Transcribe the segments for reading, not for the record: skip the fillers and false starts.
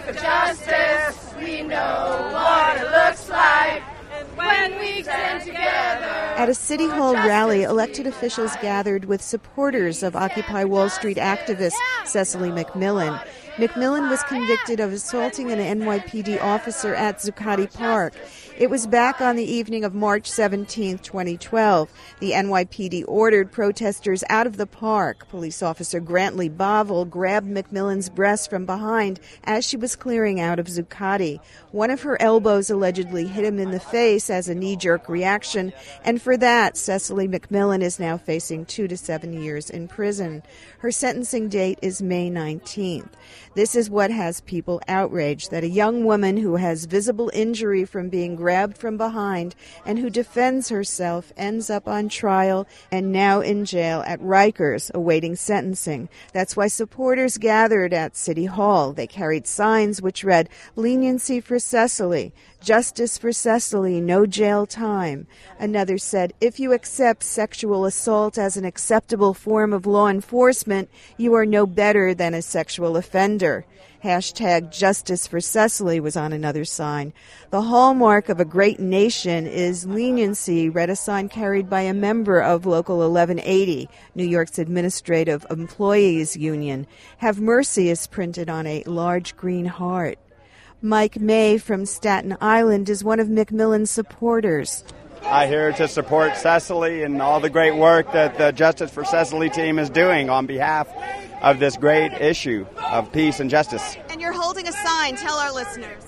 of justice, we know what it looks like when we stand together. At a City Hall rally, elected officials gathered with supporters of Occupy Wall Street activist Cecily McMillan. McMillan was convicted of assaulting an NYPD officer at Zuccotti Park. It was back on the evening of March 17, 2012. The NYPD ordered protesters out of the park. Police officer Grantley Bovell grabbed McMillan's breast from behind as she was clearing out of Zuccotti. One of her elbows allegedly hit him in the face as a knee-jerk reaction, and for that, Cecily McMillan is now facing 2 to 7 years in prison. Her sentencing date is May 19th. This is what has people outraged, that a young woman who has visible injury from being grabbed from behind and who defends herself ends up on trial and now in jail at Rikers awaiting sentencing. That's why supporters gathered at City Hall. They carried signs which read, "Leniency for Cecily," "Justice for Cecily, no jail time." Another said, "If you accept sexual assault as an acceptable form of law enforcement, you are no better than a sexual offender." Hashtag Justice for Cecily was on another sign. The hallmark of a great nation is leniency, read a sign carried by a member of Local 1180, New York's Administrative Employees Union. Have mercy is printed on a large green heart. Mike May from Staten Island is one of McMillan's supporters. I'm here to support Cecily and all the great work that the Justice for Cecily team is doing on behalf of this great issue of peace and justice. And you're holding a sign. Tell our listeners.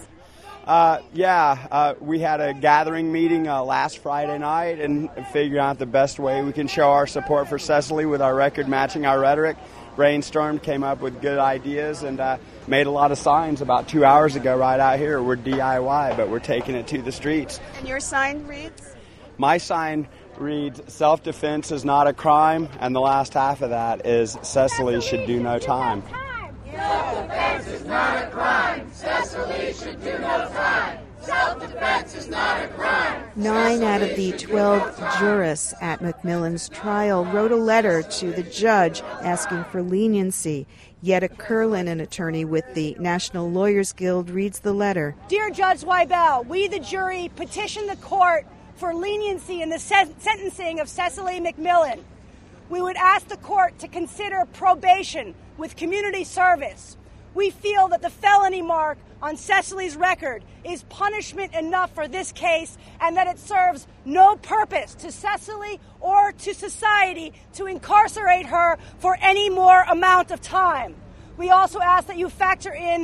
We had a gathering meeting last Friday night and figured out the best way we can show our support for Cecily with our record matching our rhetoric. Brainstormed, came up with good ideas, and made a lot of signs about 2 hours ago right out here. We're DIY, but we're taking it to the streets. And your sign reads? My sign reads, "Self-defense is not a crime," and the last half of that is, "Cecily should do no time." Self-defense is not a crime. Cecily should do no time. Self-defense is not a crime. 9 out of the 12 jurists at McMillan's trial wrote a letter to the judge asking for leniency. Yetta Curlin, an attorney with the National Lawyers Guild, reads the letter. Dear Judge Weibel, we, the jury, petition the court for leniency in the sentencing of Cecily McMillan. We would ask the court to consider probation with community service. We feel that the felony mark on Cecily's record is punishment enough for this case and that it serves no purpose to Cecily or to society to incarcerate her for any more amount of time. We also ask that you factor in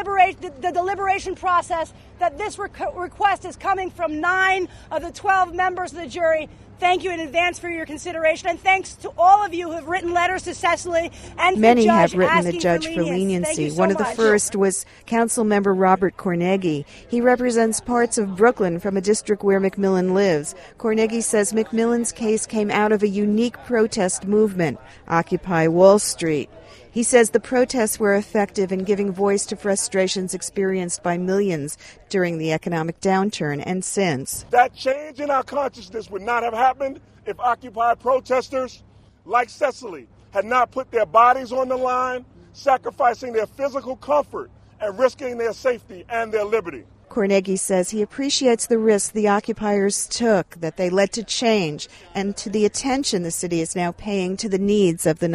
the deliberation process that this request is coming from 9 of the 12 members of the jury. Thank you in advance for your consideration, and thanks to all of you who have written letters to Cecily and Many the judge have written the asking judge for leniency. leniency. So One of the much. first was Council Member Robert Cornegi. He represents parts of Brooklyn from a district where McMillan lives. Cornegi says McMillan's case came out of a unique protest movement, Occupy Wall Street. He says the protests were effective in giving voice to frustrations experienced by millions during the economic downturn and since. That change in our consciousness would not have happened if Occupy protesters like Cecily had not put their bodies on the line, sacrificing their physical comfort and risking their safety and their liberty. Cornegi says he appreciates the risks the occupiers took, that they led to change, and to the attention the city is now paying to the needs of the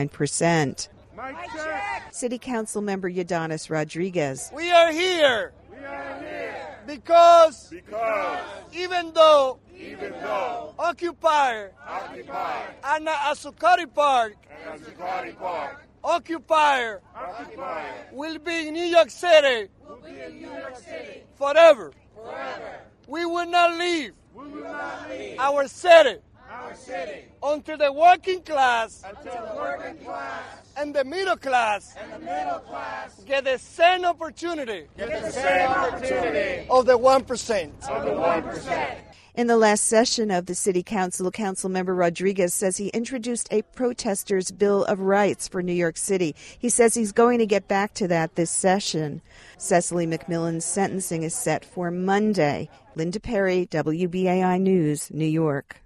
99%. City Council member Yadanis Rodriguez. We are here because even though Occupy and Zuccotti Park Occupier will be in New York City forever. We will not leave our city until the working class and the middle class get the same opportunity of the 1%. In the last session of the City Council, Councilmember Rodriguez says he introduced a protesters' Bill of Rights for New York City. He says he's going to get back to that this session. Cecily McMillan's sentencing is set for Monday. Linda Perry, WBAI News, New York.